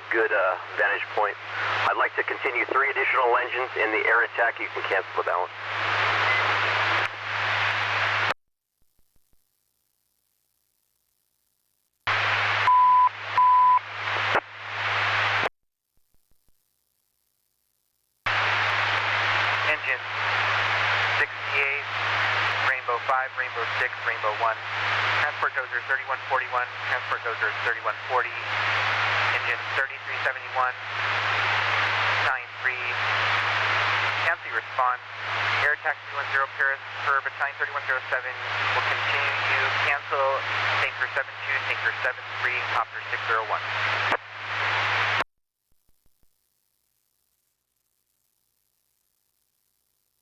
good vantage point. I'd like to continue 3 additional engines in the air attack. You can cancel with that one. Engine 68, Rainbow 5, Rainbow 6, Rainbow 1. Transport dozer 3141, transport dozer 3140. Engine 3371, 93. Cancel your response. Air taxi 10 Paris for battalion 3107 will continue. Cancel tanker 72, tanker 73, copter 601.